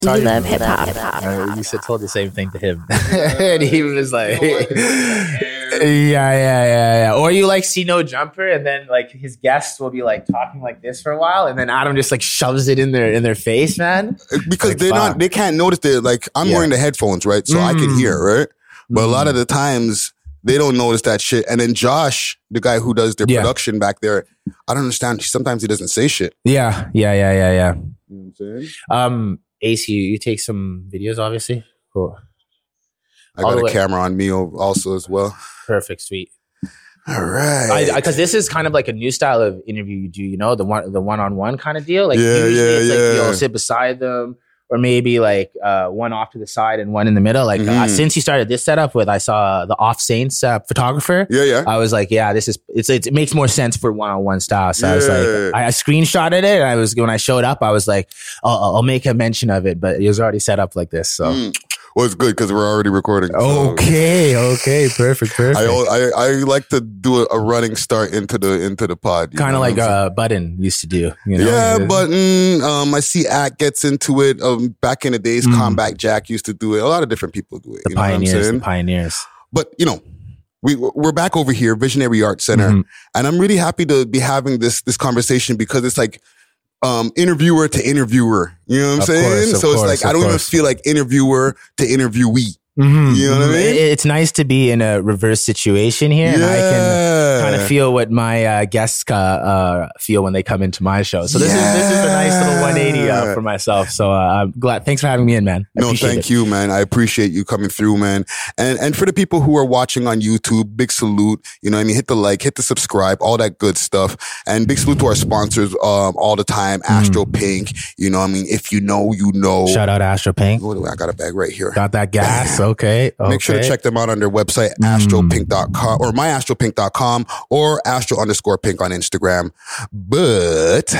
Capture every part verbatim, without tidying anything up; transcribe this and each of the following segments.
We love hip hop. Uh, you said told the same thing to him, and he was like, "Yeah, yeah, yeah, yeah." Or you like see No Jumper, and then like his guests will be like talking like this for a while, and then Adam just like shoves it in their in their face, man. Because like, they're fuck. not, they can't notice that. Like I'm Yeah. wearing the headphones, right? So Mm. I can hear, right? But Mm. a lot of the times they don't notice that shit. And then Josh, the guy who does their Yeah. production back there, I don't understand. Sometimes he doesn't say shit. Yeah, yeah, yeah, yeah, yeah. You know what I'm saying? Um, Ace, you, you take some videos, obviously. Cool. I All got the a way- camera on me also as well. Perfect, sweet. All right. Because this is kind of like a new style of interview you do, you know, the one the one on one kind of deal. Like Yeah, usually yeah, it's like yeah. you'll sit beside them, or maybe like uh, one off to the side and one in the middle. Like uh, Mhm. since you started this setup with, I saw the Off Saints uh, photographer. yeah, yeah. I was like, yeah, this is it's, it's it makes more sense for one on one style. So I was Yeah. like, I, I screenshotted it. And I was when I showed up, I was like, I'll, I'll make a mention of it, but it was already set up like this. So Mm. Well, it's good because we're already recording. so- okay, okay, perfect, perfect. I, al- I I like to do a, a running start into the into the pod. you Kind know of what like I'm saying? uh, Button used to do. You know? Yeah, Button. Um, I see Act gets into it. Um, back in the days, Mm. Combat Jack used to do it. A lot of different people do it. the you know what I'm pioneers, saying? the pioneers. But you know, we we're back over here, Visionary Arts Center, Mhm. and I'm really happy to be having this this conversation because it's like um interviewer to interviewer. You know what I'm Of saying? course, of so it's course, like I of don't even course. feel like interviewer to interviewee. Mhm, You know what I mhm. mean? It- It's nice to be in a reverse situation here, and I can kind of feel what my uh, guests uh, uh, feel when they come into my show. So this is this is a nice little one eighty uh, Yeah. for myself. So uh, I'm glad. Thanks for having me in, man. I No, appreciate thank it. you, man. I appreciate you coming through, man. And and for the people who are watching on YouTube, big salute. You know what I mean? Hit the like, hit the subscribe, all that good stuff. And big salute to our sponsors um, all the time, Astro Pink. You know what I mean? If you know, you know. Shout out Astro Pink. Oh, I got a bag right here. Got that gas. Okay. okay. Make sure to check them out on their website, astro pink dot com or my astro pink dot com or astro underscore pink on Instagram. But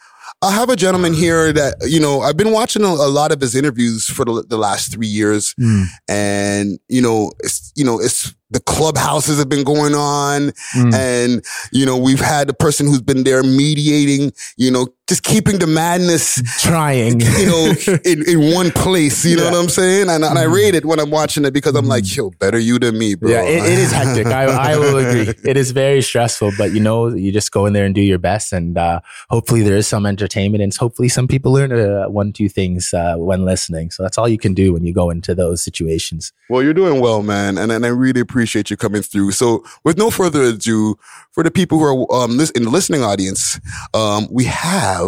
I have a gentleman here that, you know, I've been watching a, a lot of his interviews for the, the last three years. Mm. And, you know, it's, you know, it's the clubhouses have been going on. Mm. And, you know, we've had the person who's been there mediating, you know, just keeping the madness, Trying. you know, in, in one place. You know Yeah. what I'm saying? And, and I rate it when I'm watching it because I'm like, yo, better you than me, bro. Yeah, it, it is hectic. I, I will agree. It is very stressful, but you know, you just go in there and do your best, and uh, hopefully there is some entertainment, and hopefully some people learn uh, one, two things uh, when listening. So that's all you can do when you go into those situations. Well, you're doing well, man. And, and I really appreciate you coming through. So with no further ado, for the people who are um, lis- in the listening audience, um, we have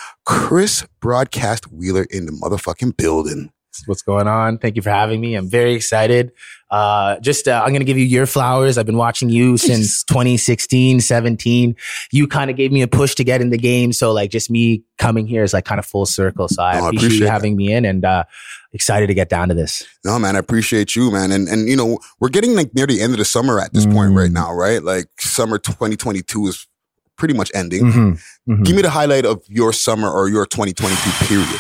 Chris Broadcast Wheeler in the motherfucking building. What's going on? Thank you for having me. I'm very excited. Uh, just, uh, I'm going to give you your flowers. I've been watching you since twenty sixteen, seventeen. You kind of gave me a push to get in the game. So like just me coming here is like kind of full circle. So I Oh, I appreciate, appreciate you that. having me in, and, uh, excited to get down to this. No, man, I appreciate you, man. And, and, you know, we're getting like near the end of the summer at this Mm. point right now, right? Like summer twenty twenty-two is pretty much ending. Mhm, mhm. Give me the highlight of your summer or your twenty twenty-two period.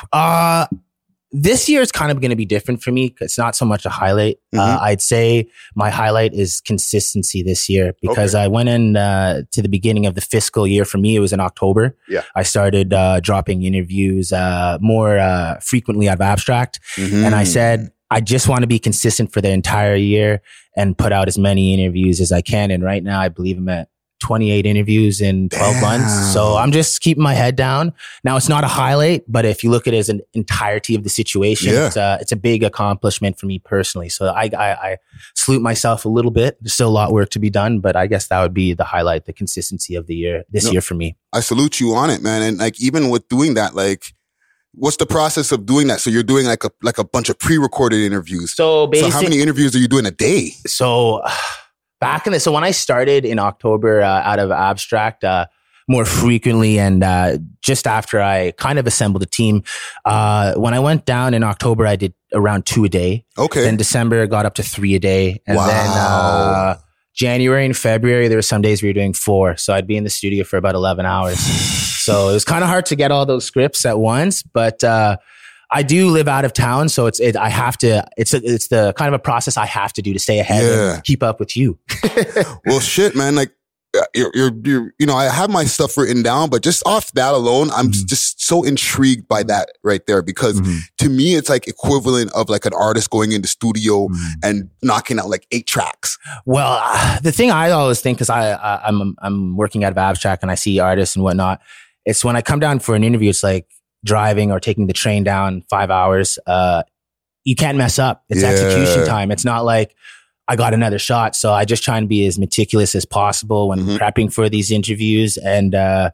Uh, this year is kind of going to be different for me. It's not so much a highlight. Uh, Mhm. I'd say my highlight is consistency this year, because I went in uh, to the beginning of the fiscal year. For me, it was in October. Yeah. I started uh, dropping interviews uh, more uh, frequently out of Abstract. Mm-hmm. And I said, I just want to be consistent for the entire year and put out as many interviews as I can. And right now, I believe I'm at twenty-eight interviews in twelve Damn. months. So I'm just keeping my head down. Now, it's not a highlight, but if you look at it as an entirety of the situation, Yeah. it's, a, it's a big accomplishment for me personally. So I, I, I salute myself a little bit. There's still a lot of work to be done, but I guess that would be the highlight, the consistency of the year, this No. year for me. I salute you on it, man. And like, even with doing that, like, what's the process of doing that? So you're doing like a, like a bunch of pre-recorded interviews. So So basically, how many interviews are you doing a day? So back in the, so when I started in October uh, out of Abstract, uh, more frequently, and uh, just after I kind of assembled a team, uh, when I went down in October, I did around two a day. Okay. Then December got up to three a day. And Wow. then uh, January and February, there were some days we were doing four. So I'd be in the studio for about eleven hours. So it was kind of hard to get all those scripts at once, but uh, I do live out of town, so it's it, I have to. It's a, it's the kind of a process I have to do to stay ahead Yeah. and keep up with you. Well, shit, man. Like, You're, you're, you're, you know, I have my stuff written down, but just off that alone, I'm mm-hmm. just so intrigued by that right there because mm-hmm. to me, it's like equivalent of like an artist going in the studio mm-hmm. and knocking out like eight tracks. Well, uh, the thing I always think, because I, I I'm I'm working out of Abstract and I see artists and whatnot, it's when I come down for an interview, it's like driving or taking the train down five hours. Uh, you can't mess up. It's yeah. execution time. It's not like I got another shot. So I just try and be as meticulous as possible when mm-hmm. prepping for these interviews. And uh,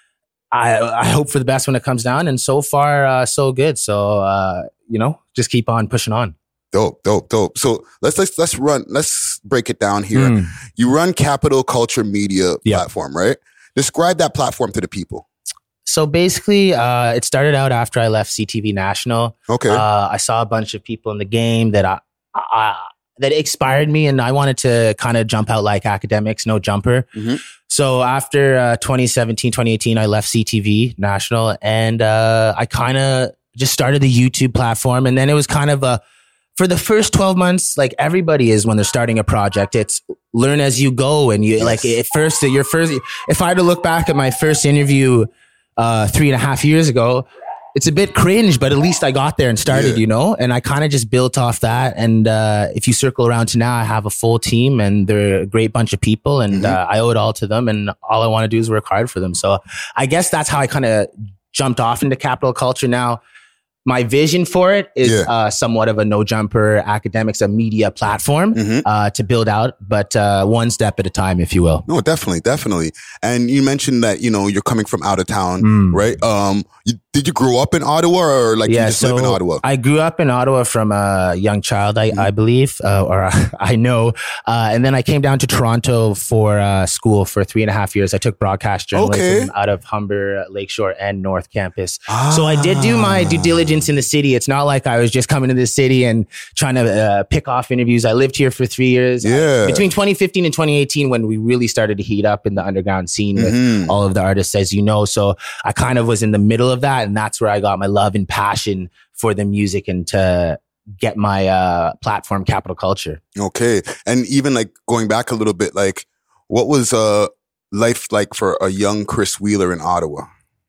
I, I hope for the best when it comes down. And so far, uh, so good. So, uh, you know, just keep on pushing on. Dope, dope, dope. So let's, let's, let's run, let's break it down here. Mm. You run Capital Culture Media yep. platform, right? Describe that platform to the people. So basically, uh, it started out after I left C T V National. Okay. Uh, I saw a bunch of people in the game that I, I that inspired me, and I wanted to kind of jump out like academics, no jumper. Mm-hmm. So after uh, twenty seventeen, twenty eighteen, I left C T V National, and uh, I kind of just started the YouTube platform. And then it was kind of a, for the first twelve months, like everybody is when they're starting a project, it's learn as you go. And you yes. like at first, your first, if I had to look back at my first interview uh, three and a half years ago, it's a bit cringe, but at least I got there and started, yeah. you know, and I kind of just built off that. And uh, if you circle around to now, I have a full team and they're a great bunch of people, and mm-hmm. uh, I owe it all to them. And all I want to do is work hard for them. So I guess that's how I kind of jumped off into Capital Culture. Now, my vision for it is yeah. uh, somewhat of a no jumper academics, a media platform mm-hmm. uh, to build out, but uh, one step at a time, if you will. No, definitely, definitely. And you mentioned that, you know, you're coming from out of town, mm. right? Um, you, did you grow up in Ottawa, or like yeah, you just so live in Ottawa? I grew up in Ottawa from a young child, I, mm-hmm. I believe, uh, or I know. Uh, and then I came down to Toronto for uh, school for three and a half years. I took broadcast journalism okay. out of Humber, Lakeshore, and North Campus. Ah. So I did do my due diligence in the city. It's not like I was just coming to the city and trying to uh, pick off interviews. I lived here for three years. Yeah. Uh, between twenty fifteen and twenty eighteen, when we really started to heat up in the underground scene mm-hmm. with all of the artists, as you know. So I kind of was in the middle of that, and that's where I got my love and passion for the music and to get my uh, platform, Capital Culture. Okay. And even like going back a little bit, like what was uh, life like for a young Chris Wheeler in Ottawa?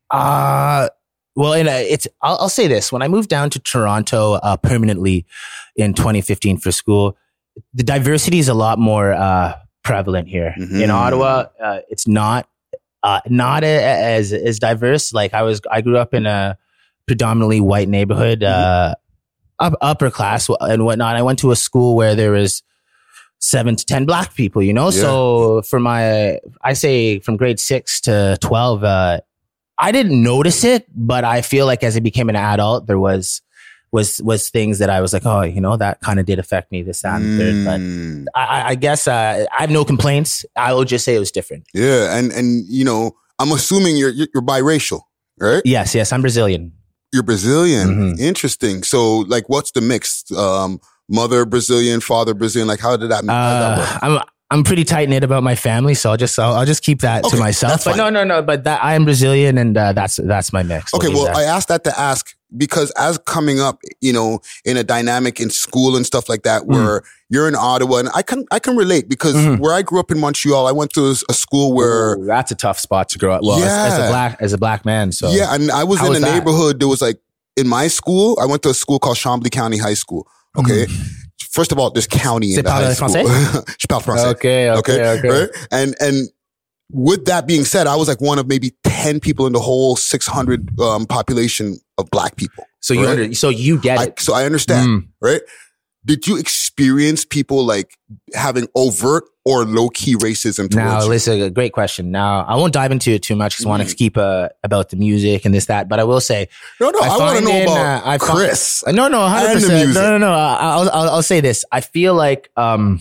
Uh Well, and, uh, it's, I'll, I'll say this. When I moved down to Toronto uh, permanently in twenty fifteen for school, the diversity is a lot more uh, prevalent here. Mm-hmm. In Ottawa, uh, it's not uh, not a, as as diverse. Like I was, I grew up in a predominantly white neighborhood, mm-hmm. uh, up, upper class and whatnot. I went to a school where there was seven to ten black people, you know? Yeah. So for my, I say from grade six to twelve, uh, I didn't notice it, but I feel like as I became an adult, there was was was things that I was like, oh, you know, that kind of did affect me, this, that, and mm. third. But I, I guess uh, I have no complaints. I will just say it was different. Yeah, and and you know, I'm assuming you're you're biracial, right? Yes, yes, I'm Brazilian. You're Brazilian. Mm-hmm. Interesting. So, like, what's the mix? Um, mother Brazilian, father Brazilian. Like, how did that? Uh, how did that work? I'm, I'm pretty tight knit about my family, so I'll just I'll, I'll just keep that okay, to myself. But no, no, no. But that I am Brazilian, and uh, that's that's my mix. Okay, well, that. I asked that to ask because as coming up, you know, in a dynamic in school and stuff like that, where mm. you're in Ottawa, and I can I can relate because mm-hmm. where I grew up in Montreal, I went to a school where Ooh, that's a tough spot to grow up. Well, yeah. as, as a black as a black man, so yeah, and I was How in was a that? neighborhood. There was like in my school, I went to a school called Chambly County High School. Okay. Mm. First of all, there's county in the high school. Je parle français. Okay, okay, okay. okay. Right? And and with that being said, I was like one of maybe ten people in the whole six hundred um, population of black people. So you right? under, so you get I, it. So I understand, mm. right? Did you experience people like having overt or low key racism towards now, you? listen, a great question. Now, I won't dive into it too much because mm. I want to keep uh, about the music and this, that. But I will say, no, no, I, I want to know in, about uh, I Chris. Find, no, no, one hundred percent. No, no, no. I'll, I'll, I'll say this. I feel like um,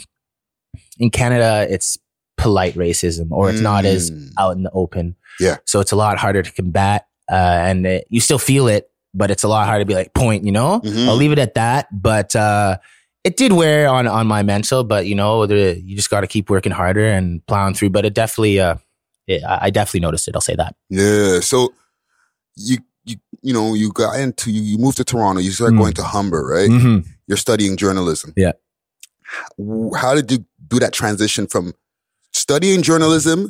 in Canada, it's polite racism, or it's mm. not as out in the open. Yeah. So it's a lot harder to combat, uh, and it, you still feel it, but it's a lot harder to be like point. You know, mm-hmm. I'll leave it at that. But uh, it did wear on, on my mental, but you know, the, you just got to keep working harder and plowing through. But it definitely, uh, it, I definitely noticed it. I'll say that. Yeah. So you, you, you know, you got into, you, you moved to Toronto, you started mm. going to Humber, right? Mm-hmm. You're studying journalism. Yeah. How did you do that transition from studying journalism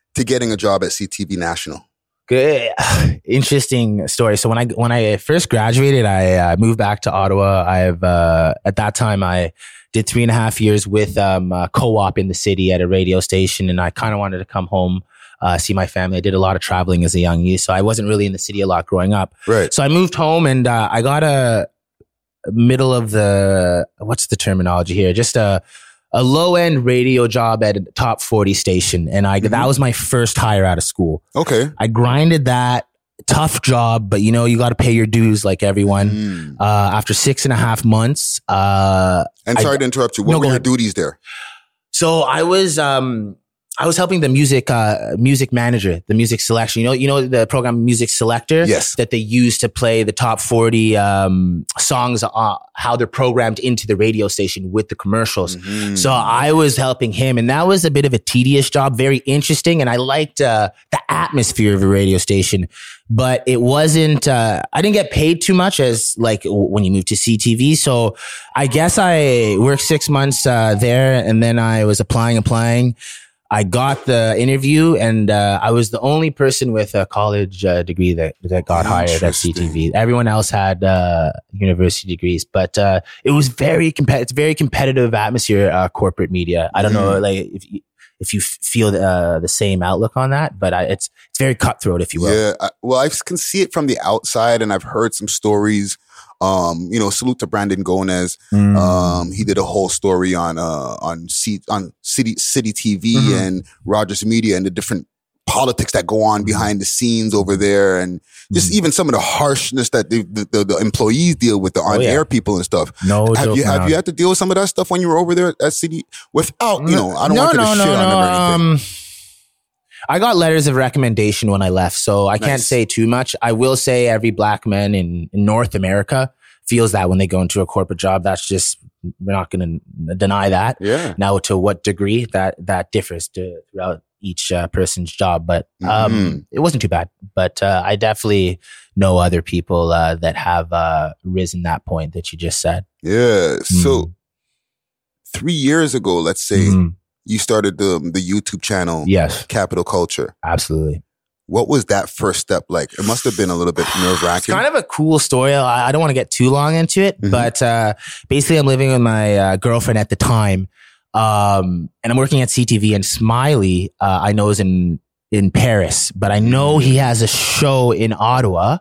to getting a job at C T V National? Good, interesting story. So when I when I first graduated, I uh, moved back to Ottawa. I've uh, at that time I did three and a half years with um, a co-op in the city at a radio station, and I kind of wanted to come home, uh, see my family. I did a lot of traveling as a young youth, so I wasn't really in the city a lot growing up. Right. So I moved home, and uh, I got a middle of the what's the terminology here? Just a a low end radio job at a top forty station. And I, mm-hmm. that was my first hire out of school. Okay. I grinded that tough job, but you know, you got to pay your dues like everyone. Mm. Uh, after six and a half months, uh, and sorry I, to interrupt you. What no, were your duties there? So I was, um, I was helping the music, uh, music manager, the music selection. You know, you know the program Music Selector, yes, that they use to play the top forty um, songs, uh, how they're programmed into the radio station with the commercials. Mm-hmm. So I was helping him, and that was a bit of a tedious job, very interesting, and I liked uh, the atmosphere of a radio station. But it wasn't. Uh, I didn't get paid too much as like when you move to C T V. So I guess I worked six months uh, there, and then I was applying, applying. I got the interview, and uh, I was the only person with a college uh, degree that, that got hired at C T V. Everyone else had uh, university degrees, but uh, it was very competitive. It's very competitive atmosphere, uh, corporate media. I don't mm. know, like if you, if you feel uh, the same outlook on that, but I, it's it's very cutthroat, if you will. Yeah, I, well, I can see it from the outside, and I've heard some stories. Um, you know, salute to Brandon Gomez. Mm. Um, he did a whole story on, uh, on C, on City, City T V mm-hmm. and Rogers Media and the different politics that go on behind the scenes over there. And just mm. even some of the harshness that the, the, the employees deal with, the on air oh, yeah. people and stuff. No, have you, have you had to deal with some of that stuff when you were over there at City without, you know, I don't no, want you no, to no, shit no, on them or anything. Um, I got letters of recommendation when I left, so I nice. can't say too much. I will say every black man in, in North America feels that when they go into a corporate job. That's just, we're not going to deny that. Yeah. Now, to what degree that that differs to, throughout each uh, person's job, but um, mm-hmm. it wasn't too bad. But uh, I definitely know other people uh, that have uh, risen that point that you just said. Yeah. Mm. So three years ago, let's say. Mm-hmm. You started the the YouTube channel, yes, Capital Culture. Absolutely. What was that first step like? It must have been a little bit nerve wracking. It's kind of a cool story. I, I don't want to get too long into it, mm-hmm. but uh, basically, I'm living with my uh, girlfriend at the time, um, and I'm working at C T V. And Smiley, uh, I know, is in in Paris, but I know he has a show in Ottawa.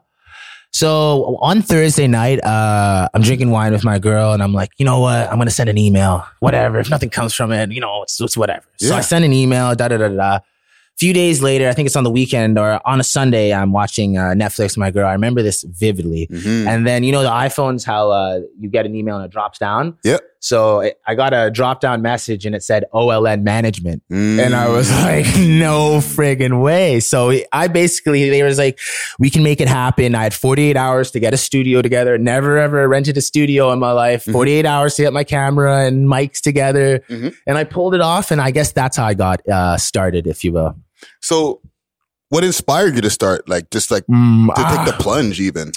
So on Thursday night, uh, I'm drinking wine with my girl, and I'm like, you know what? I'm going to send an email, whatever. If nothing comes from it, you know, it's, it's whatever. Yeah. So I send an email, da, da, da, da. A few days later, I think it's on the weekend or on a Sunday, I'm watching uh, Netflix with my girl. I remember this vividly. Mm-hmm. And then, you know, the iPhones, how uh, you get an email and it drops down. Yep. So I got a drop down message and it said O L N management. Mm. And I was like, no friggin' way. So I basically, they was like, we can make it happen. I had forty-eight hours to get a studio together. Never ever rented a studio in my life. Mm-hmm. forty-eight hours to get my camera and mics together. Mm-hmm. And I pulled it off. And I guess that's how I got uh, started, if you will. So what inspired you to start? Like, just like mm, to take uh, the plunge even?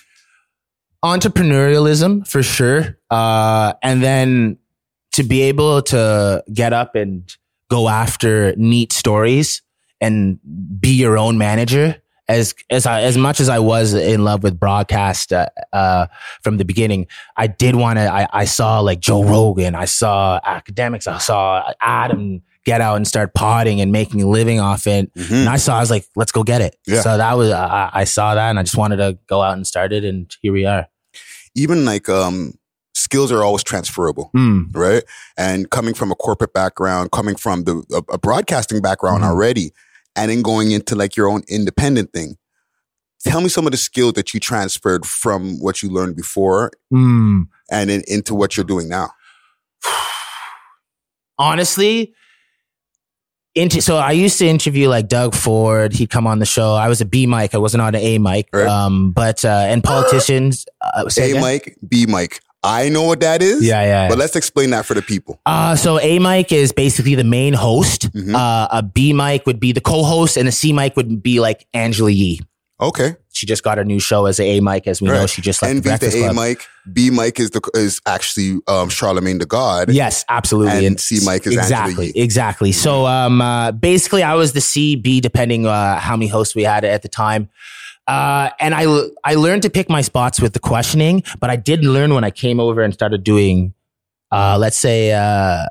Entrepreneurialism for sure. Uh, and then to be able to get up and go after neat stories and be your own manager. As, as I, as much as I was in love with broadcast, uh, uh, from the beginning, I did want to, I, I saw like Joe Rogan, I saw academics, I saw Adam get out and start potting and making a living off it. Mm-hmm. And I saw, I was like, let's go get it. Yeah. So that was, I, I saw that and I just wanted to go out and start it. And here we are. Even like, um, skills are always transferable, mm. right? And coming from a corporate background, coming from the a, a broadcasting background mm. already, and then going into like your own independent thing. Tell me some of the skills that you transferred from what you learned before mm. and then into what you're doing now. Honestly, Into, so I used to interview like Doug Ford. He'd come on the show. I was a B mic. I wasn't on an A mic. Right. Um, but, uh, and politicians. Uh, A mic, B mic. I know what that is. Yeah, yeah. But let's explain that for the people. Uh, so A mic is basically the main host. Mm-hmm. Uh, a B mic would be the co-host and a C mic would be like Angela Yee. Okay. she just got a new show as a A Mike, as we right. know. She just left Envy's the Breakfast the Club. A Mike. B Mike is the is actually um, Charlemagne the God. Yes, absolutely. And, and C Mike is exactly, Angela Yee. exactly. Mm-hmm. So um, uh, basically, I was the C, B, depending uh, how many hosts we had at the time. Uh, and I I learned to pick my spots with the questioning, but I did learn when I came over and started doing, uh, let's say, uh,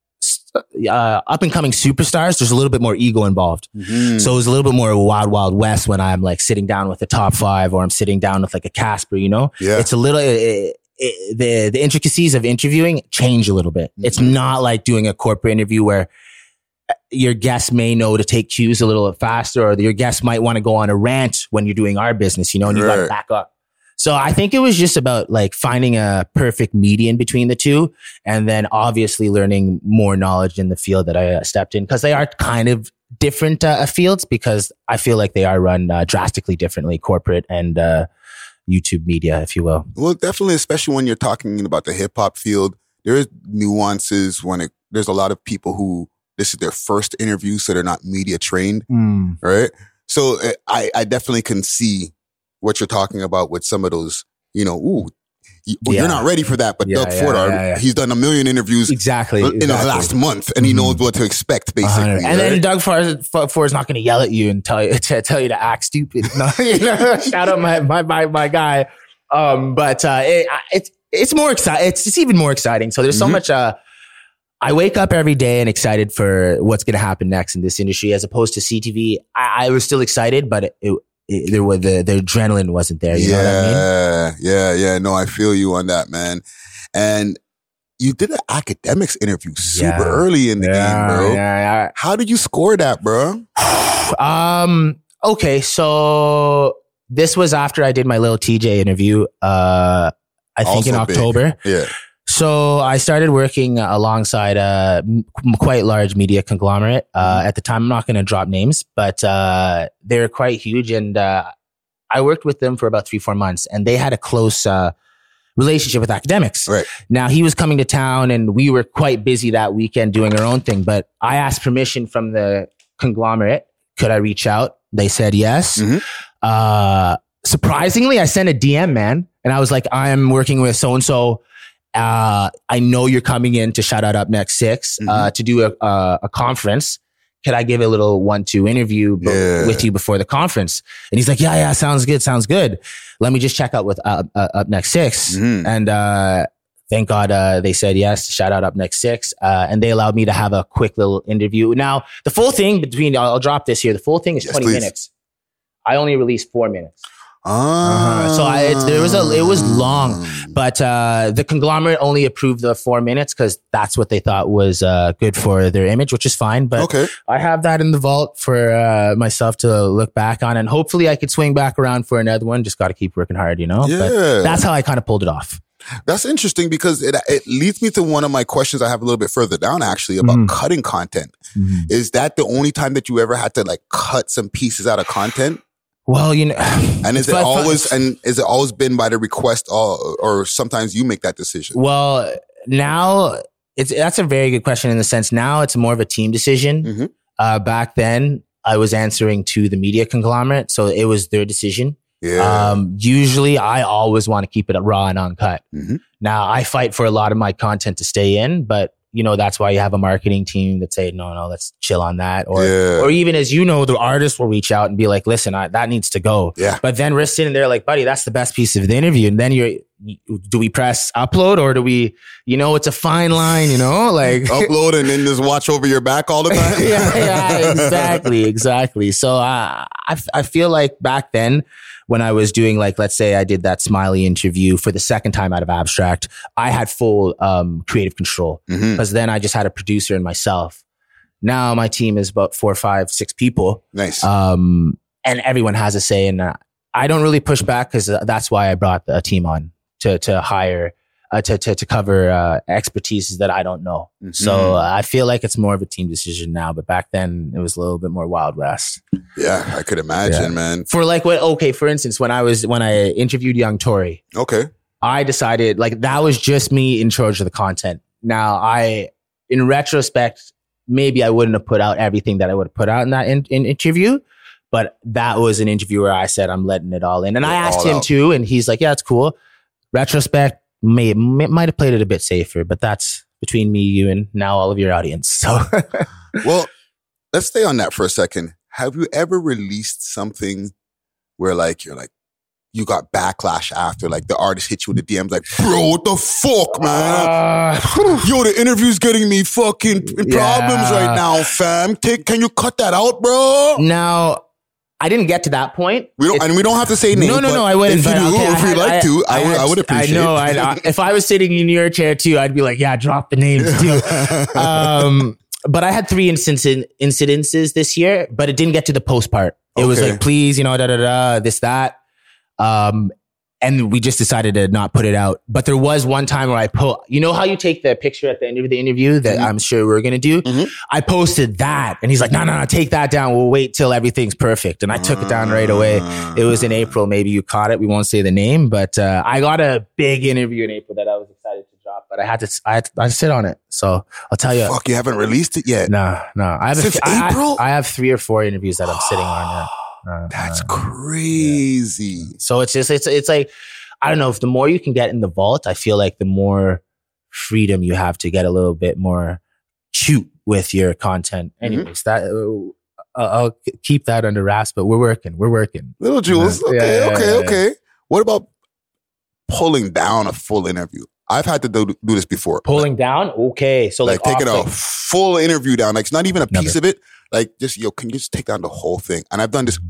uh, up and coming superstars. There's a little bit more ego involved, mm-hmm. so it was a little bit more wild, wild west when I'm like sitting down with the top five, or I'm sitting down with like a Casper. You know, yeah. it's a little it, it, the the intricacies of interviewing change a little bit. Mm-hmm. It's not like doing a corporate interview where your guests may know to take cues a little bit faster, or your guests might want to go on a rant when you're doing our business, you know, and you right. got to back up. So I think it was just about like finding a perfect median between the two, and then obviously learning more knowledge in the field that I uh, stepped in, because they are kind of different uh, fields, because I feel like they are run uh, drastically differently, corporate and uh, YouTube media, if you will. Well, definitely, especially when you're talking about the hip hop field, there is nuances when it, there's a lot of people who, this is their first interview, so they're not media trained, mm. right? So I, I definitely can see what you're talking about with some of those, you know, ooh, you, well, yeah. you're not ready for that. But yeah, Doug yeah, Ford, yeah, yeah. he's done a million interviews exactly, in exactly. the last month, and he knows what to expect, basically. And right? then Doug Ford, Ford's not going to yell at you and tell you to tell you to act stupid. No, you know, shout out my my my, my guy. Um, but uh, it, it's it's more exciting. It's it's even more exciting. So there's so mm-hmm. much. Uh, I wake up every day and excited for what's going to happen next in this industry, as opposed to C T V. I, I was still excited, but it, it, it, there were the, the adrenaline wasn't there. You yeah, know what I mean? Yeah, yeah. No, I feel you on that, man. And you did an academics interview super yeah. early in the yeah, game, bro. Yeah, yeah. How did you score that, bro? um. Okay, so this was after I did my little T J interview. Uh, I think also in October. Big. Yeah. So I started working alongside a quite large media conglomerate. Uh, at the time, I'm not going to drop names, but uh, they're quite huge. And uh, I worked with them for about three, four months, and they had a close uh, relationship with academics. Right. Now, he was coming to town, and we were quite busy that weekend doing our own thing. But I asked permission from the conglomerate. Could I reach out? They said yes. Mm-hmm. Uh, surprisingly, I sent a D M, man. And I was like, I'm working with so-and-so. Uh, I know you're coming in to shout out Up Next Six, mm-hmm. uh, to do a, a, a conference. Could I give a little one, two interview b- yeah. with you before the conference? And he's like, yeah, yeah, sounds good. Sounds good. Let me just check out with uh, uh, Up Next Six. Mm-hmm. And, uh, thank God, uh, they said yes. Shout out Up Next Six. Uh, and they allowed me to have a quick little interview. Now, the full thing between, I'll, I'll drop this here. The full thing is yes, twenty please. minutes. I only released four minutes. Oh. Uh-huh. So I, it, there was a, it was long, but uh, the conglomerate only approved the four minutes because that's what they thought was uh, good for their image, which is fine. But okay. I have that in the vault for uh, myself to look back on, and hopefully I could swing back around for another one. Just got to keep working hard, you know. Yeah. But that's how I kind of pulled it off. That's interesting because it it leads me to one of my questions I have a little bit further down, actually, about mm. cutting content. Mm. Is that the only time that you ever had to like cut some pieces out of content? Well, you know, and is it always and is it always been by the request, or, or sometimes you make that decision? Well, now it's that's a very good question in the sense now it's more of a team decision. Mm-hmm. Uh, back then, I was answering to the media conglomerate, so it was their decision. Yeah. Um, usually, I always want to keep it raw and uncut. Mm-hmm. Now, I fight for a lot of my content to stay in, but you know, that's why you have a marketing team that say, no, no, let's chill on that. Or, yeah. or even as you know, the artist will reach out and be like, listen, I, that needs to go. Yeah. But then we're sitting there like, buddy, that's the best piece of the interview. And then you're, do we press upload or do we, you know, it's a fine line, you know, like upload and then just watch over your back all the time. yeah, yeah, exactly. Exactly. So uh, I, I feel like back then, when I was doing like, let's say I did that Smiley interview for the second time out of Abstract, I had full um, creative control because mm-hmm. then I just had a producer and myself. Now my team is about four, five, six people. Nice. Um, and everyone has a say. And uh, I don't really push back because uh, that's why I brought a team on to to hire, uh, to, to, to cover uh, expertise that I don't know. Mm-hmm. So uh, I feel like it's more of a team decision now. But back then it was a little bit more Wild West. Yeah, I could imagine, yeah. man. For like what? Okay, for instance, when I was when I interviewed Young Tory, okay, I decided like that was just me in charge of the content. Now, I, in retrospect, maybe I wouldn't have put out everything that I would have put out in that in, in interview, But that was an interview where I said, I'm letting it all in. And You're I asked him out. too, and he's like, yeah, it's cool. Retrospect, may, may might have played it a bit safer, but that's between me, you, and now all of your audience. So, well, let's stay on that for a second. Have you ever released something where like, you're like, you got backlash after, like the artist hit you with the D Ms like, bro, what the fuck, man? Uh, Yo, the interview's getting me fucking problems yeah. right now, fam. Take, can you cut that out, bro? Now, I didn't get to that point. We don't, If, and we don't have to say names. No, no, no, I wouldn't. If you but, do, okay, if I you'd had, like I, to, I, I, would, had, I would appreciate I know. it. I, if I was sitting in your chair too, I'd be like, yeah, drop the names too. um, but I had three instances, incidences this year, but it didn't get to the post part. It okay. was like, please, you know, da da da, this, that. Um, and we just decided to not put it out. But there was one time where I put, you know how you take the picture at the end of the interview that mm-hmm. I'm sure we're going to do? Mm-hmm. I posted that and he's like, no, no, no, take that down. We'll wait till everything's perfect. And I took it down right away. It was in April. Maybe you caught it. We won't say the name, but uh, I got a big interview in April that I was excited to drop, but I had to, I had to, I had to sit on it. So I'll tell you. Fuck, you haven't released it yet? No, no. I have Since a, April? I, I have three or four interviews that I'm sitting on now. Uh, That's uh, crazy. Yeah. So it's just, it's, it's like, I don't know, if the more you can get in the vault, I feel like the more freedom you have to get a little bit more cute with your content. Anyways, mm-hmm. that uh, I'll keep that under wraps, but we're working. We're working. Little Jules. Okay, yeah, yeah, okay, yeah, yeah. okay. What about pulling down a full interview? I've had to do, do this before. Pulling like, down? Okay. So like, like taking off, a like, full interview down. Like it's not even a never. piece of it. Like just, yo, can you just take down the whole thing? And I've done this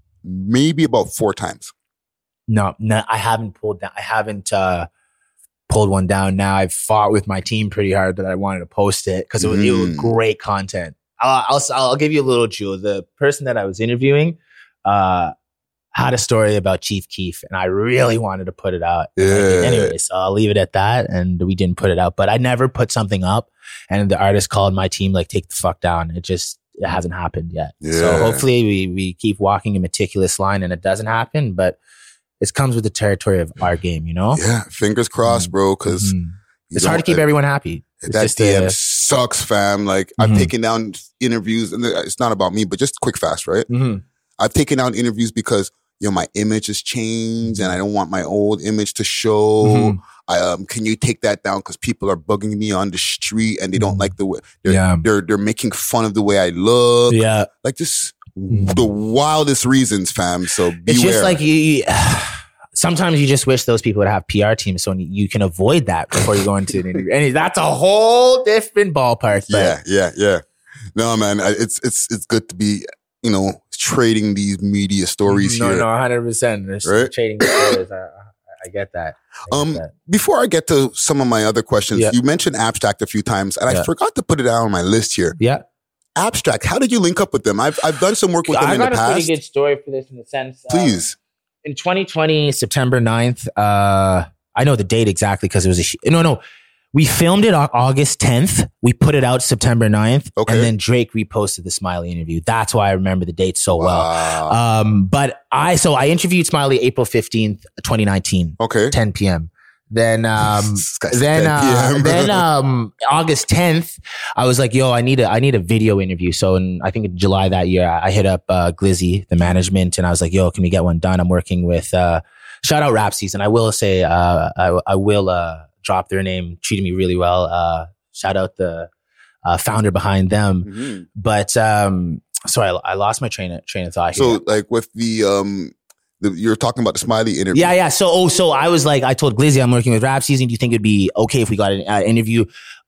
maybe about four times. No, no, I haven't pulled down. I haven't uh, pulled one down. Now I've fought with my team pretty hard that I wanted to post it because it was, mm. it was great content. I'll, I'll I'll give you a little jewel. The person that I was interviewing uh, had a story about Chief Keef, and I really wanted to put it out. Yeah. Anyways, so I'll leave it at that, and we didn't put it out. But I never put something up, and the artist called my team like, "Take the fuck down." It just it hasn't happened yet. Yeah. So hopefully we we keep walking a meticulous line, and it doesn't happen, but. It comes with the territory of our game, you know? Yeah, fingers crossed, bro, because mm-hmm. it's hard to keep uh, everyone happy. It's that just D M a, sucks, fam. Like, mm-hmm. I've taken down interviews, and it's not about me, but just quick, fast, right? Mm-hmm. I've taken down interviews because, you know, my image has changed, and I don't want my old image to show. Mm-hmm. I, um, can you take that down? Because people are bugging me on the street, and they don't mm-hmm. like the way, they're, yeah. they're, they're making fun of the way I look. Yeah. Like, just the wildest reasons, fam. So beware. It's just like you. Sometimes you just wish those people would have P R teams so you can avoid that before you go into an interview. And that's a whole different ballpark. But. Yeah, yeah, yeah. No, man, it's it's it's good to be, you know, trading these media stories no, here. No, no, one hundred percent. Right? Trading stories. I, I get that. I get um, that. Before I get to some of my other questions, yeah. you mentioned Abstract a few times, and yeah. I forgot to put it down on my list here. Yeah. Abstract, how did you link up with them? I've I've done some work with them I in the past. I got a pretty good story for this in the sense. Please. Um, in twenty twenty, September ninth, uh, I know the date exactly because it was a, sh- no, no. We filmed it on August tenth. We put it out September ninth. Okay. And then Drake reposted the Smiley interview. That's why I remember the date so wow. well. Um, but I, so I interviewed Smiley April fifteenth, twenty nineteen. Okay. ten p.m. Then, um, then, uh, then, um, August tenth, I was like, yo, I need a, I need a video interview. So in, I think in July that year, I hit up, uh, Glizzy, the management, and I was like, yo, can we get one done? I'm working with, uh, shout out Rap Season. I will say, uh, I, I will, uh, drop their name, treated me really well. Uh, shout out the, uh, founder behind them. Mm-hmm. But, um, so I, I lost my train of, train of thought here. So like with the, um, The, you're talking about the Smiley interview. Yeah, yeah. So, oh, so I was like, I told Glizzy, I'm working with Rap Season. Do you think it'd be okay if we got an uh, interview?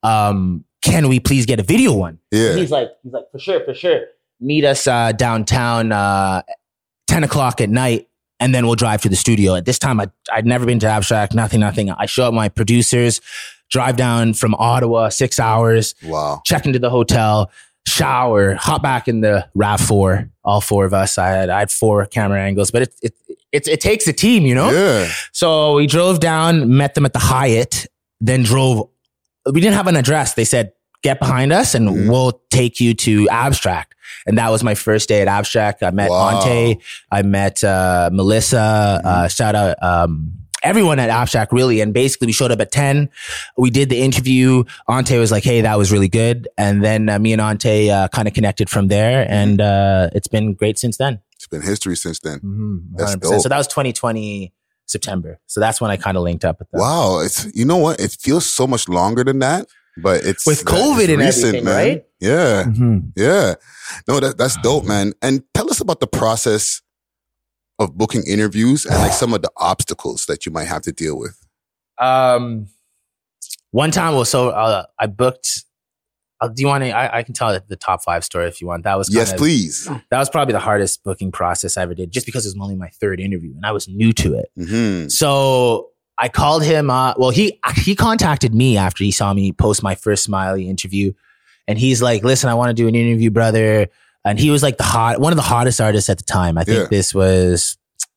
Um, can we please get a video one? Yeah. And he's like, he's like, for sure, for sure. Meet us uh, downtown, uh, ten o'clock at night, and then we'll drive to the studio. At this time, I, I'd never been to Abstract, nothing, nothing. I show up my producers, drive down from Ottawa, six hours. Wow. Check into the hotel. Shower, hop back in the RAV four, all four of us. I had I had four camera angles, but it it it, it takes a team, you know? Yeah. So we drove down, met them at the Hyatt, then drove. We didn't have an address. They said, get behind us and mm. we'll take you to Abstract. And that was my first day at Abstract. I met wow. Ante. I met uh, Melissa. Mm. Uh, shout out um, everyone at Abstract, really. And basically, we showed up at ten. We did the interview. Ante was like, hey, that was really good. And then uh, me and Ante uh, kind of connected from there. And uh, it's been great since then. It's been history since then. Mm-hmm. That's dope. So that was twenty twenty September. So that's when I kind of linked up with them. Wow. It's, you know what? It feels so much longer than that, but it's with COVID it's and recent, everything, man. right? Yeah. Mm-hmm. Yeah. No, that, that's dope, man. And tell us about the process of booking interviews and like some of the obstacles that you might have to deal with. Um, one time, well, so uh, I booked. Uh, do you want to? I, I can tell the top five story if you want. That was kind yes, of, please. That was probably the hardest booking process I ever did, just because it was only my third interview and I was new to it. Mm-hmm. So I called him. Uh, well, he he contacted me after he saw me post my first Smiley interview, and he's like, "Listen, I want to do an interview, brother." And he was like the hot, one of the hottest artists at the time. I think Yeah. this was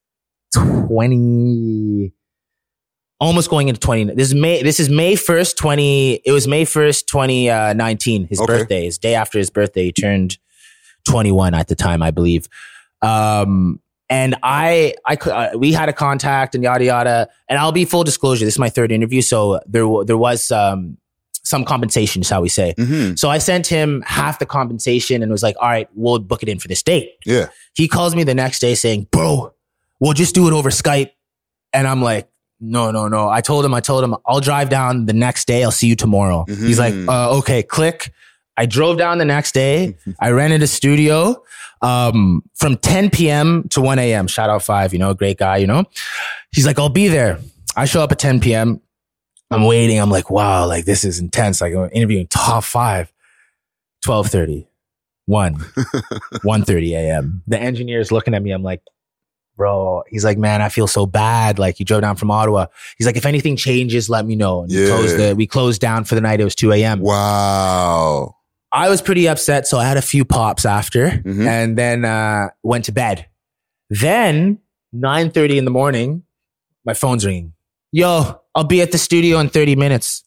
twenty. Almost going into twenty. This is May. This is May first, twenty. It was May first, twenty nineteen. His Okay. birthday. His day after his birthday. He turned twenty-one at the time, I believe. Um, and I, I, could- uh, we had a contact and yada yada. And I'll be full disclosure. This is my third interview, so there, wa- there was um, some compensation, shall we say? Mm-hmm. So I sent him half the compensation and was like, "All right, we'll book it in for this date." Yeah. He calls me the next day saying, "Bro, we'll just do it over Skype." And I'm like, no, no, no. I told him, I told him, I'll drive down the next day. I'll see you tomorrow. Mhm. He's like, uh, okay, click. I drove down the next day. I rented a studio um, from ten p.m. to one a.m. Shout out Five, you know, great guy, you know. He's like, I'll be there. I show up at ten p.m. I'm waiting. I'm like, wow, like this is intense. Like I'm interviewing top five. twelve thirty, one, one thirty a.m. The engineer's looking at me. I'm like, bro, he's like, man, I feel so bad. Like you drove down from Ottawa. He's like, if anything changes, let me know. And we, Yeah. closed the, we closed down for the night. It was two a.m. Wow. I was pretty upset. So I had a few pops after Mhm. and then uh, went to bed. Then nine thirty in the morning, my phone's ringing. Yo, I'll be at the studio in thirty minutes.